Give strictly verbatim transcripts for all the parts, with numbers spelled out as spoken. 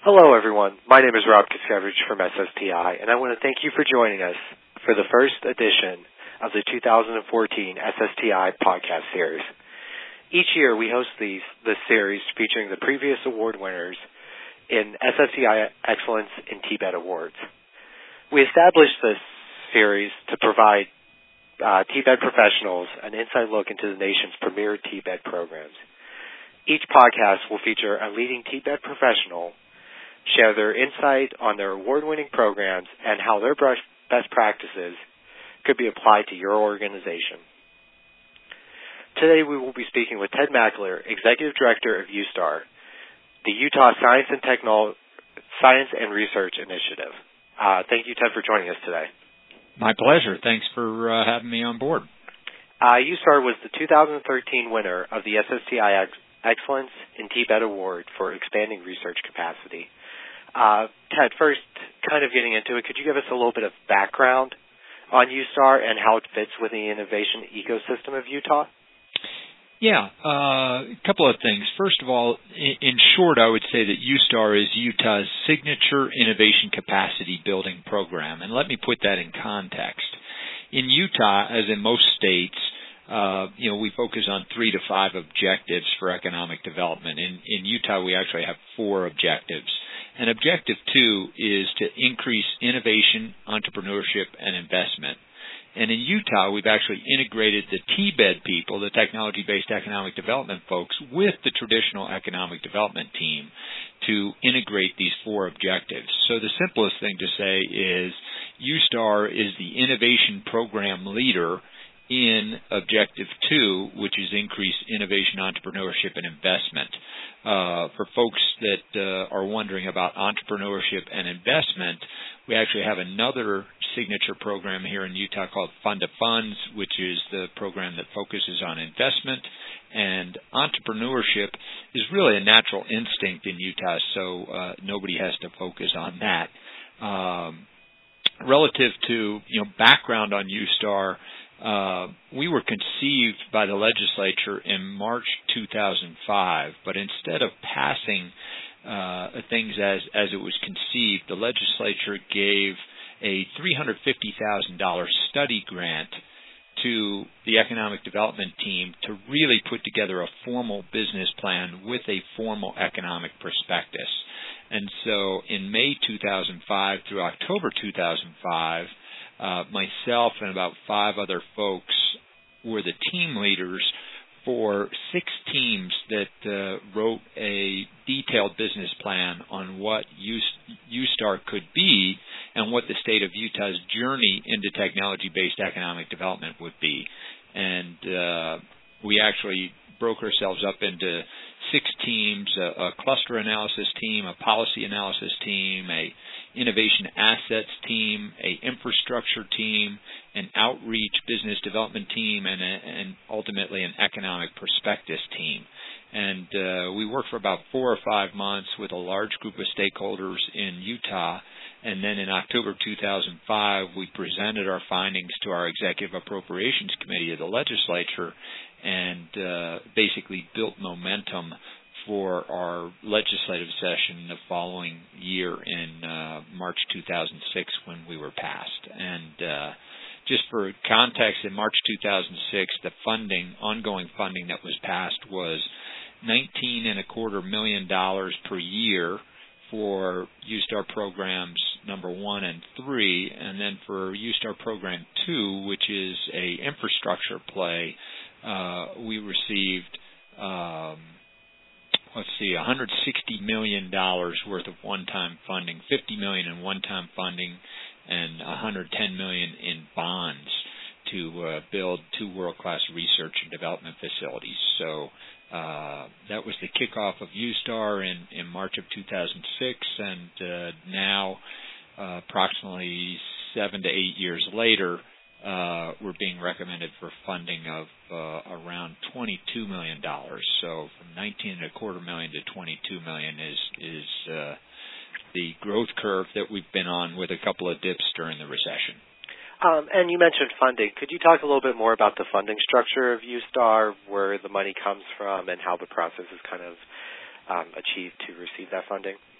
Hello, everyone. My name is Rob Kiskevich from S S T I, and I want to thank you for joining us for the first edition of the two thousand fourteen S S T I podcast series. Each year, we host these this series featuring the previous award winners in S S T I Excellence in T B E D Awards. We established this series to provide uh, T B E D professionals an inside look into the nation's premier T B E D programs. Each podcast will feature a leading T B E D professional share their insight on their award-winning programs and how their best practices could be applied to your organization. Today we will be speaking with Ted McAleer, Executive Director of U STAR, the Utah Science and Technol- Science and Research Initiative. Uh, thank you, Ted, for joining us today. My pleasure. Thanks for uh, having me on board. Uh, U STAR was the two thousand thirteen winner of the S S T I Ex- Excellence in T B E D Award for expanding research capacity. Uh, Ted, first, kind of getting into it, could you give us a little bit of background on U STAR and how it fits with the innovation ecosystem of Utah? Yeah, uh, a couple of things. First of all, in, in short, I would say that U STAR is Utah's signature innovation capacity building program. And let me put that in context. In Utah, as in most states, uh, you know, we focus on three to five objectives for economic development. In, in Utah, we actually have four objectives. And objective two is to increase innovation, entrepreneurship, and investment. And in Utah, we've actually integrated the T B E D people, the technology-based economic development folks, with the traditional economic development team to integrate these four objectives. So the simplest thing to say is U STAR is the innovation program leader in Objective two, which is increase innovation, entrepreneurship, and investment. Uh, for folks that uh, are wondering about entrepreneurship and investment, we actually have another signature program here in Utah called Fund of Funds, which is the program that focuses on investment. And entrepreneurship is really a natural instinct in Utah, so uh, nobody has to focus on that. Um, relative to you know background on U STAR, Uh, we were conceived by the legislature in March two thousand five, but instead of passing uh, things as, as it was conceived, the legislature gave a three hundred fifty thousand dollars study grant to the economic development team to really put together a formal business plan with a formal economic prospectus. And so in May two thousand five through October two thousand five, Uh, myself and about five other folks were the team leaders for six teams that uh, wrote a detailed business plan on what U STAR could be and what the state of Utah's journey into technology-based economic development would be. And uh, we actually broke ourselves up into six teams, a, a cluster analysis team, a policy analysis team, a innovation assets team, a infrastructure team, an outreach business development team, and, a, and ultimately an economic prospectus team. And uh, we worked for about four or five months with a large group of stakeholders in Utah. And then in October two thousand five, we presented our findings to our Executive Appropriations Committee of the legislature and uh, basically built momentum for our legislative session the following year in uh, March two thousand six when we were passed. And uh, just for context, in March two thousand six, the funding, ongoing funding that was passed was nineteen and a quarter million dollars per year for U STAR programs number one and three, and then for U STAR program two, which is a infrastructure play, uh, we received um, let's see, one hundred sixty million dollars worth of one-time funding, fifty million dollars in one-time funding, and one hundred ten million dollars in bonds to uh, build two world-class research and development facilities. So uh, that was the kickoff of U STAR in, in March of two thousand six, and uh, now uh, approximately seven to eight years later, Uh, we're being recommended for funding of uh, around twenty-two million dollars. So from nineteen and a quarter million to twenty-two million is is uh, the growth curve that we've been on with a couple of dips during the recession. Um, and you mentioned funding. Could you talk a little bit more about the funding structure of U STAR, where the money comes from, and how the process is kind of um, achieved to receive that funding?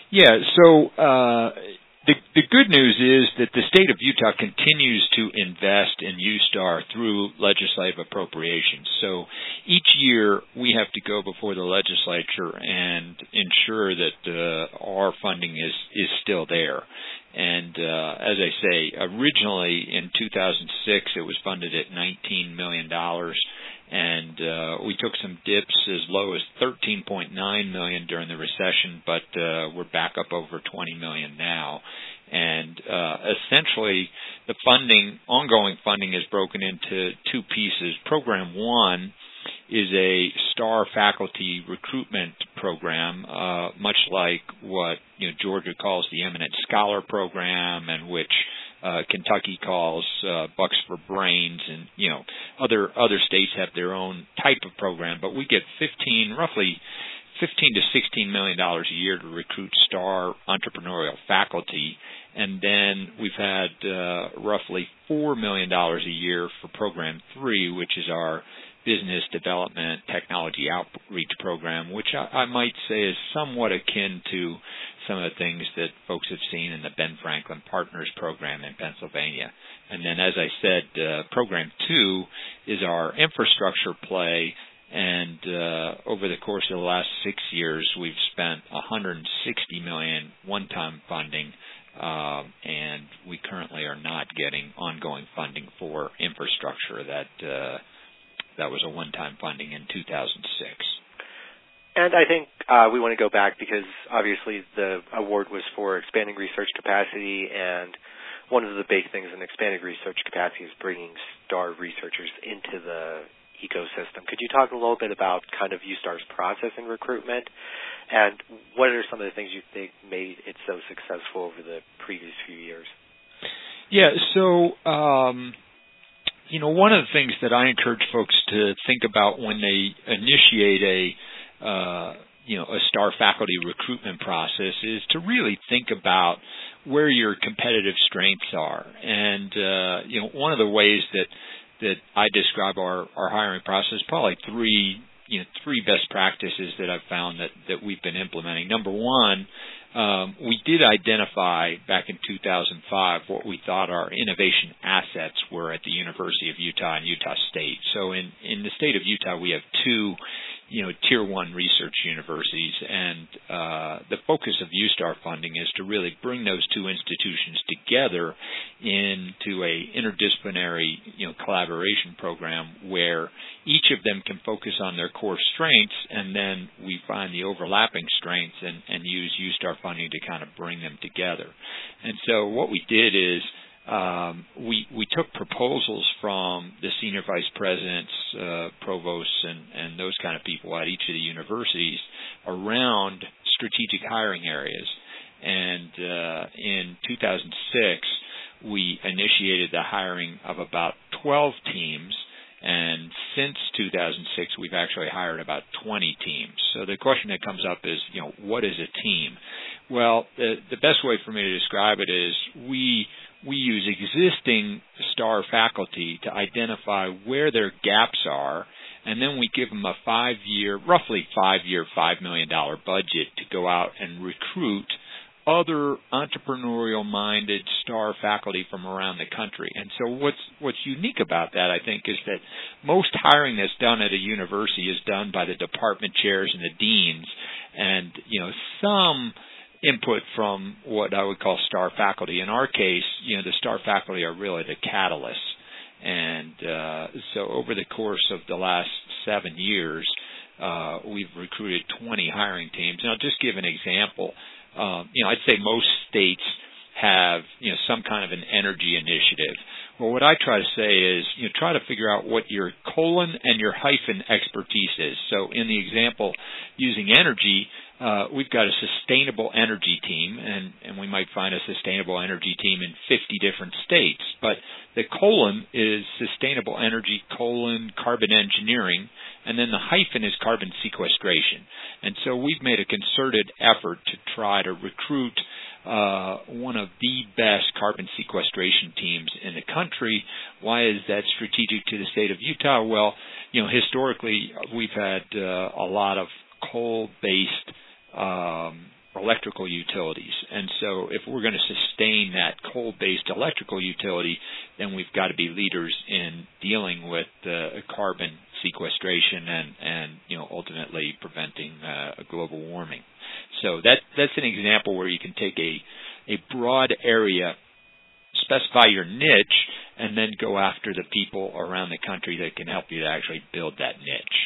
Yeah, so uh, the, the good news is that the state of Utah continues to invest in U STAR through legislative appropriations. So each year we have to go before the legislature and ensure that uh, our funding is, is still there. And uh, as I say, originally in two thousand six it was funded at nineteen million dollars. And uh, we took some dips as low as thirteen point nine million dollars during the recession, but uh, we're back up over twenty million dollars now. And uh, essentially, the funding, ongoing funding, is broken into two pieces. Program one is a STAR faculty recruitment program, uh, much like what you know Georgia calls the Eminent Scholar Program, and which Uh, Kentucky calls uh, Bucks for Brains, and you know other other states have their own type of program. But we get fifteen, roughly fifteen to sixteen million dollars a year to recruit STAR entrepreneurial faculty, and then we've had uh, roughly four million dollars a year for Program Three, which is our business development technology outreach program, which I, I might say is somewhat akin to some of the things that folks have seen in the Ben Franklin Partners program in Pennsylvania. And then, as I said, uh, Program two is our infrastructure play, and uh, over the course of the last six years, we've spent one hundred sixty million dollars one-time funding, uh, and we currently are not getting ongoing funding for infrastructure. That uh, that was a one-time funding in two thousand six. And I think uh, we want to go back because obviously the award was for expanding research capacity, and one of the big things in expanding research capacity is bringing STAR researchers into the ecosystem. Could you talk a little bit about kind of U STAR's process in recruitment, and what are some of the things you think made it so successful over the previous few years? Yeah, so um, you know, one of the things that I encourage folks to think about when they initiate a Uh, you know, a STAR faculty recruitment process is to really think about where your competitive strengths are. And, uh, you know, one of the ways that, that I describe our, our hiring process, probably three, you know, three best practices that I've found that, that we've been implementing. Number one, um, we did identify back in two thousand five what we thought our innovation assets were at the University of Utah and Utah State. So in, in the state of Utah, we have two you know, tier one research universities, and uh, the focus of U STAR funding is to really bring those two institutions together into a interdisciplinary, you know, collaboration program where each of them can focus on their core strengths, and then we find the overlapping strengths and, and use U STAR funding to kind of bring them together. And so what we did is Um, we we took proposals from the senior vice presidents, uh, provosts, and, and those kind of people at each of the universities around strategic hiring areas. And uh, in two thousand six, we initiated the hiring of about twelve teams, and since two thousand six, we've actually hired about twenty teams. So the question that comes up is, you know, what is a team? Well, the, the best way for me to describe it is we We use existing STAR faculty to identify where their gaps are, and then we give them a five-year, roughly five-year, five million dollars budget to go out and recruit other entrepreneurial-minded STAR faculty from around the country. And so what's what's unique about that, I think, is that most hiring that's done at a university is done by the department chairs and the deans, and you know some input from what I would call STAR faculty. In our case, you know, the STAR faculty are really the catalysts. And uh, so over the course of the last seven years, uh, we've recruited twenty hiring teams. And I'll just give an example. Um, you know, I'd say most states have, you know, some kind of an energy initiative. Well, what I try to say is, you know, try to figure out what your colon and your hyphen expertise is. So in the example using energy, uh, we've got a sustainable energy team, and, and we might find a sustainable energy team in fifty different states. But the colon is sustainable energy, colon, carbon engineering, and then the hyphen is carbon sequestration. And so we've made a concerted effort to try to recruit uh, one of the best carbon sequestration teams in the country. Why is that strategic to the state of Utah? Well, you know, historically we've had uh, a lot of coal-based um, electrical utilities. And so if we're going to sustain that coal-based electrical utility, then we've got to be leaders in dealing with uh, carbon sequestration and, and, you know, ultimately preventing uh, global warming. So that that's an example where you can take a, a broad area, specify your niche, and then go after the people around the country that can help you to actually build that niche.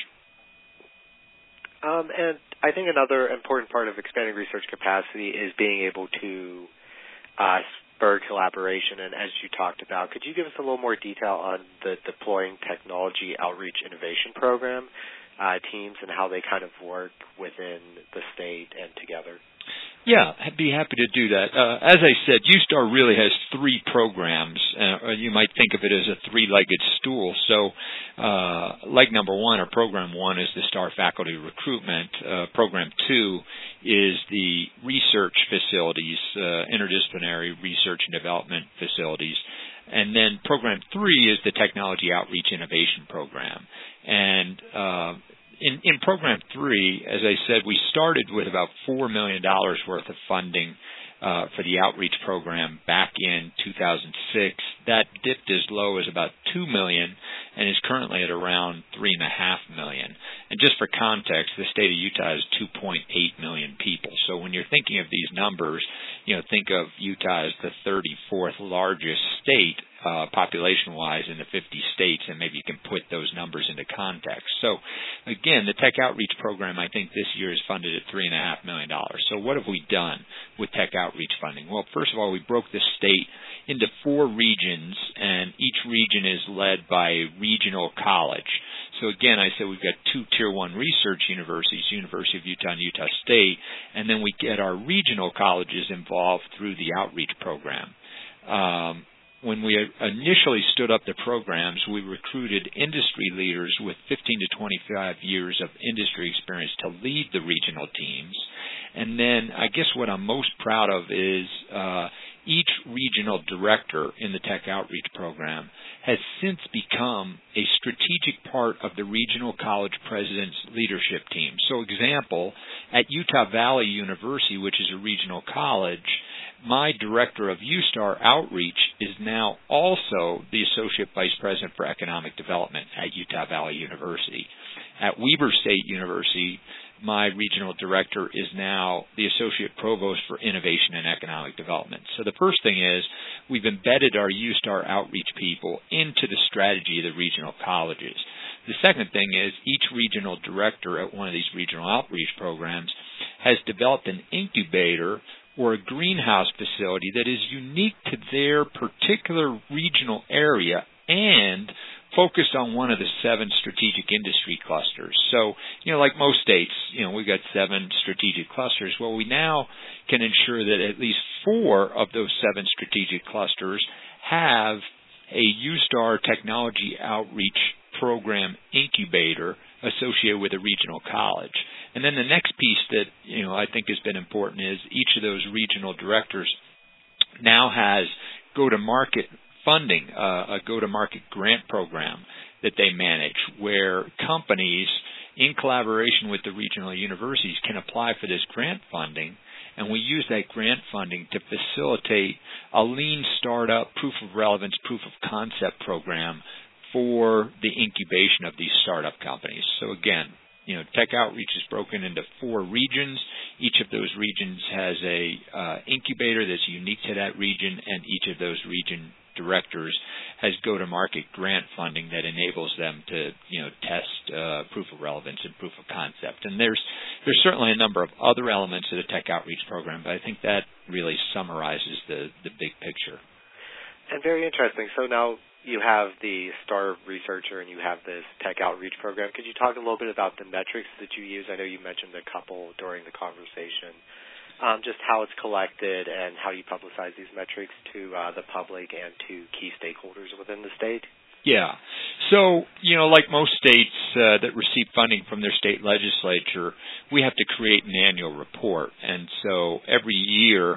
Um, and I think another important part of expanding research capacity is being able to uh, spur collaboration. And as you talked about, could you give us a little more detail on the Deploying Technology Outreach Innovation Program uh, teams and how they kind of work within the state and together? Yeah, I'd be happy to do that. Uh, as I said, U STAR really has three programs. Uh, you might think of it as a three-legged stool. So uh, leg number one, or program one, is the STAR faculty recruitment. Uh, program two is the research facilities, uh, interdisciplinary research and development facilities. And then program three is the technology outreach innovation program. And uh, In, in program three, as I said, we started with about four million dollars worth of funding uh, for the outreach program back in two thousand six. That dipped as low as about two million dollars and is currently at around three point five million dollars. And just for context, the state of Utah has two point eight million people. So when you're thinking of these numbers, you know, think of Utah as the thirty-fourth largest state Uh, population-wise in the fifty states, and maybe you can put those numbers into context. So, again, the Tech Outreach Program, I think this year is funded at three point five million dollars. So what have we done with Tech Outreach funding? Well, first of all, we broke the state into four regions, and each region is led by a regional college. So, again, I said we've got two Tier one research universities, University of Utah and Utah State, and then we get our regional colleges involved through the outreach program. Um, When we initially stood up the programs, we recruited industry leaders with fifteen to twenty-five years of industry experience to lead the regional teams. And then I guess what I'm most proud of is uh, each regional director in the Tech Outreach Program has since become a strategic part of the regional college president's leadership team. So, example, at Utah Valley University, which is a regional college, my director of U STAR Outreach is now also the Associate Vice President for Economic Development at Utah Valley University. At Weber State University, my regional director is now the Associate Provost for Innovation and Economic Development. So the first thing is we've embedded our U STAR Outreach people into the strategy of the regional colleges. The second thing is each regional director at one of these regional outreach programs has developed an incubator or a greenhouse facility that is unique to their particular regional area and focused on one of the seven strategic industry clusters. So, you know, like most states, you know, we've got seven strategic clusters. Well, we now can ensure that at least four of those seven strategic clusters have a U STAR technology outreach program incubator associated with a regional college. And then the next piece that, you know, I think has been important is each of those regional directors now has go-to-market funding, uh, a go-to-market grant program that they manage where companies, in collaboration with the regional universities, can apply for this grant funding. And we use that grant funding to facilitate a lean startup, proof of relevance, proof of concept program for the incubation of these startup companies. So again, you know, Tech Outreach is broken into four regions. Each of those regions has a uh, incubator that's unique to that region, and each of those region directors has go-to-market grant funding that enables them to, you know, test uh, proof of relevance and proof of concept. And there's there's certainly a number of other elements of the Tech Outreach Program, but I think that really summarizes the the big picture. And very interesting. So now you have the STAR researcher and you have this Tech Outreach Program. Could you talk a little bit about the metrics that you use? I know you mentioned a couple during the conversation. Um, just how it's collected and how you publicize these metrics to uh, the public and to key stakeholders within the state? Yeah. So, you know, like most states uh, that receive funding from their state legislature, we have to create an annual report. And so every year,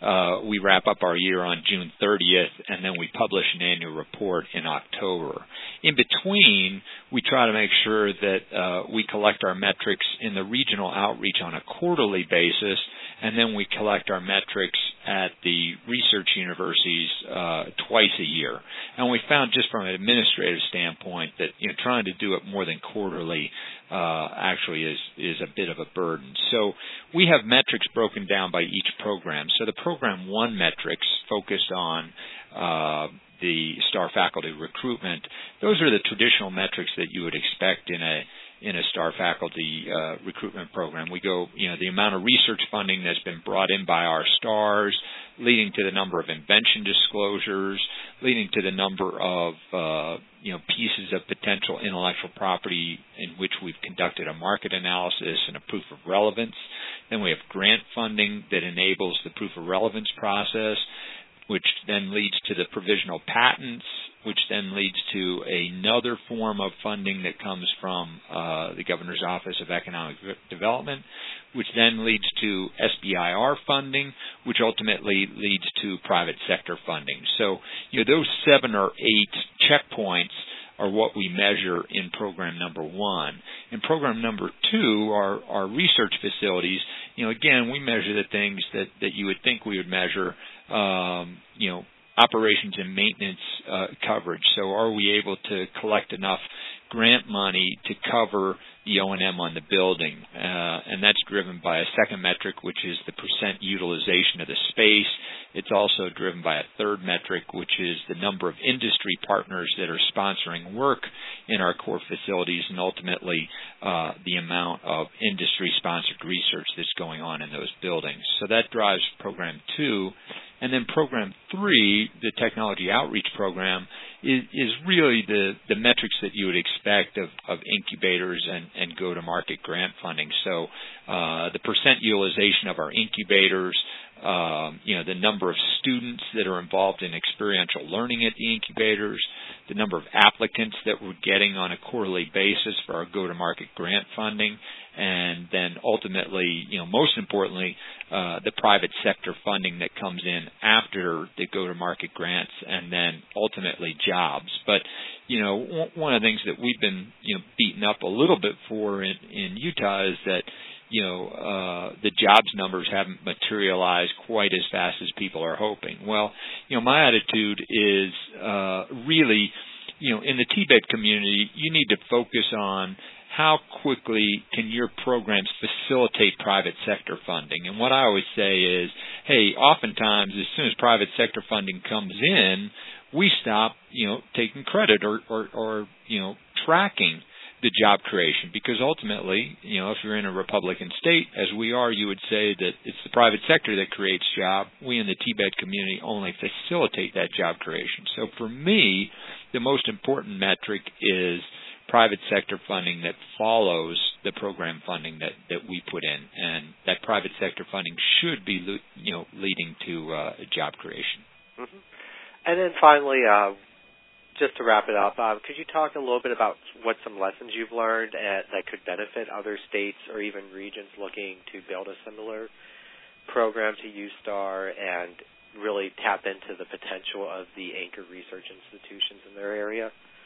uh, we wrap up our year on June thirtieth, and then we publish an annual report in October. In between, we try to make sure that uh, we collect our metrics in the regional outreach on a quarterly basis, and then we collect our metrics at the research universities uh, twice a year. And we found, just from an administrative standpoint, that you know trying to do it more than quarterly uh, actually is is a bit of a burden. So we have metrics broken down by each program. So the program one metrics focused on uh, the STAR faculty recruitment. Those are the traditional metrics that you would expect in a in a STAR faculty uh, recruitment program. We go, you know, the amount of research funding that's been brought in by our STARs, leading to the number of invention disclosures, leading to the number of, uh, you know, pieces of potential intellectual property in which we've conducted a market analysis and a proof of relevance. Then we have grant funding that enables the proof of relevance process, which then leads to the provisional patents, which then leads to another form of funding that comes from uh, the Governor's Office of Economic Development, which then leads to S B I R funding, which ultimately leads to private sector funding. So, you know, those seven or eight checkpoints are what we measure in program number one. In program number two, our, our research facilities, you know, again, we measure the things that, that you would think we would measure, um, you know, operations and maintenance uh, coverage. So are we able to collect enough grant money to cover the O and M on the building? Uh, and that's driven by a second metric, which is the percent utilization of the space. It's also driven by a third metric, which is the number of industry partners that are sponsoring work in our core facilities, and ultimately uh, the amount of industry-sponsored research that's going on in those buildings. So that drives program two. And then program three, the technology outreach program, is, is really the, the metrics that you would expect of, of incubators and, and go-to-market grant funding. So uh, the percent utilization of our incubators, um, you know, the number of students that are involved in experiential learning at the incubators, the number of applicants that we're getting on a quarterly basis for our go-to-market grant funding, and then ultimately, you know, most importantly, uh, the private sector funding that comes in after the go-to-market grants, and then ultimately jobs. But, you know, one of the things that we've been, you know, beaten up a little bit for in, in Utah is that, you know, uh, the jobs numbers haven't materialized quite as fast as people are hoping. Well, you know, my attitude is uh, really, you know, in the T B E D community, you need to focus on how quickly can your programs facilitate private sector funding. And what I always say is, hey, oftentimes as soon as private sector funding comes in, we stop, you know, taking credit or, or, or you know, tracking the job creation, because ultimately, you know, if you're in a Republican state, as we are, you would say that it's the private sector that creates job. We in the T B E D community only facilitate that job creation. So for me, the most important metric is private sector funding that follows the program funding that, that we put in, and that private sector funding should be, you know, leading to uh, job creation. Mm-hmm. And then finally, uh, just to wrap it up, uh, could you talk a little bit about what some lessons you've learned at, that could benefit other states or even regions looking to build a similar program to U STAR and really tap into the potential of the anchor research institutions in their area?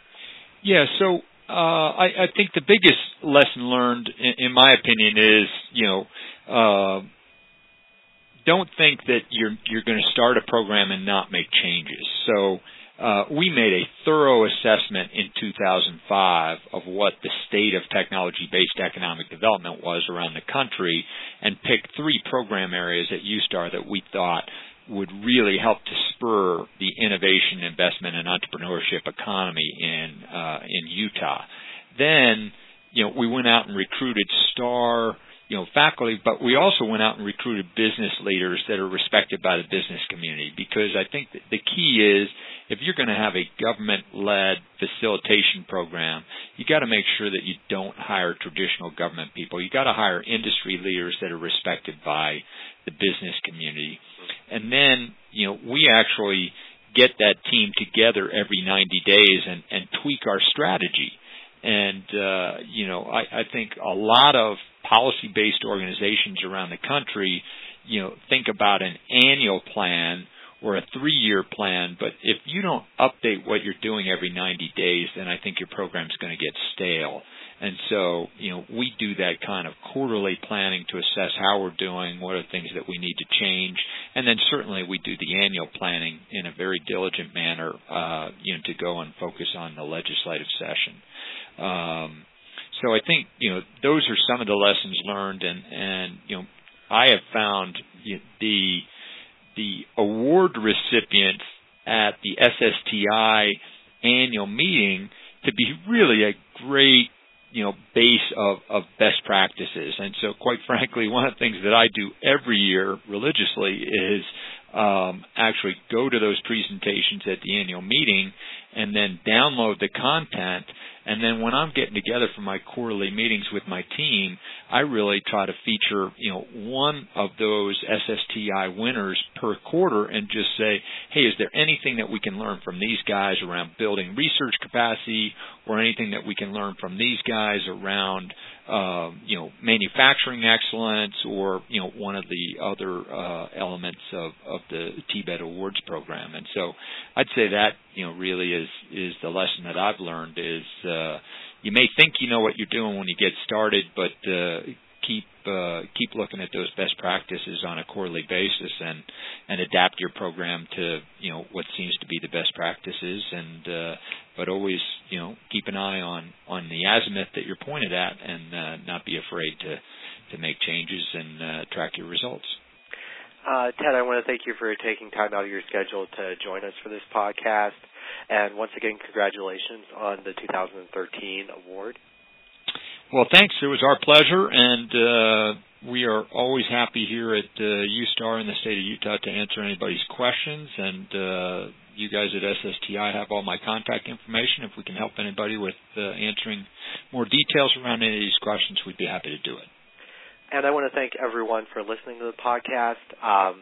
Yeah, so uh, I, I think the biggest lesson learned, in, in my opinion, is, you know, uh, don't think that you're you're going to start a program and not make changes. So uh, we made a thorough assessment in two thousand five of what the state of technology-based economic development was around the country, and picked three program areas at U STAR that we thought would really help to spur the innovation, investment, and entrepreneurship economy in uh, in Utah. Then, you know, we went out and recruited STAR, you know, faculty, but we also went out and recruited business leaders that are respected by the business community, because I think that the key is, if you're going to have a government-led facilitation program, you got to make sure that you don't hire traditional government people. You got to hire industry leaders that are respected by the business community. And then, you know, we actually get that team together every ninety days and, and tweak our strategy. And, uh, you know, I, I think a lot of policy-based organizations around the country, you know, think about an annual plan or a three-year plan, but if you don't update what you're doing every ninety days, then I think your program's going to get stale. And so, you know, we do that kind of quarterly planning to assess how we're doing, what are things that we need to change, and then certainly we do the annual planning in a very diligent manner, uh, you know, to go and focus on the legislative session. Um, so I think, you know, those are some of the lessons learned, and, and you know, I have found the the award recipients at the S S T I annual meeting to be really a great, you know, base of, of best practices. And so, quite frankly, one of the things that I do every year religiously is um, actually go to those presentations at the annual meeting and then download the content. And then when I'm getting together for my quarterly meetings with my team, I really try to feature, you know, one of those S S T I winners per quarter and just say, hey, is there anything that we can learn from these guys around building research capacity, or anything that we can learn from these guys around, uh, you know, manufacturing excellence, or, you know, one of the other uh, elements of, of the T B E T Awards program. And so I'd say that, you know, really is, is the lesson that I've learned is, uh, you may think you know what you're doing when you get started, but uh, keep uh, keep looking at those best practices on a quarterly basis, and and adapt your program to, you know, what seems to be the best practices, and uh, but always, you know, keep an eye on on the azimuth that you're pointed at, and uh, not be afraid to to make changes and uh, track your results. Uh, Ted, I want to thank you for taking time out of your schedule to join us for this podcast. And once again, congratulations on the two thousand thirteen award. Well, thanks. It was our pleasure, and uh, we are always happy here at uh, U STAR in the state of Utah to answer anybody's questions. And uh, you guys at S S T I have all my contact information. If we can help anybody with uh, answering more details around any of these questions, we'd be happy to do it. And I want to thank everyone for listening to the podcast. Um,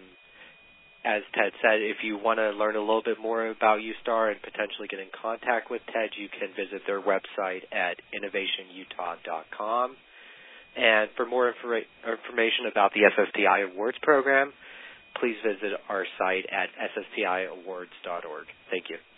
as Ted said, if you want to learn a little bit more about U STAR and potentially get in contact with Ted, you can visit their website at innovation utah dot com. And for more infor- information about the S S T I Awards program, please visit our site at s s t i awards dot org. Thank you.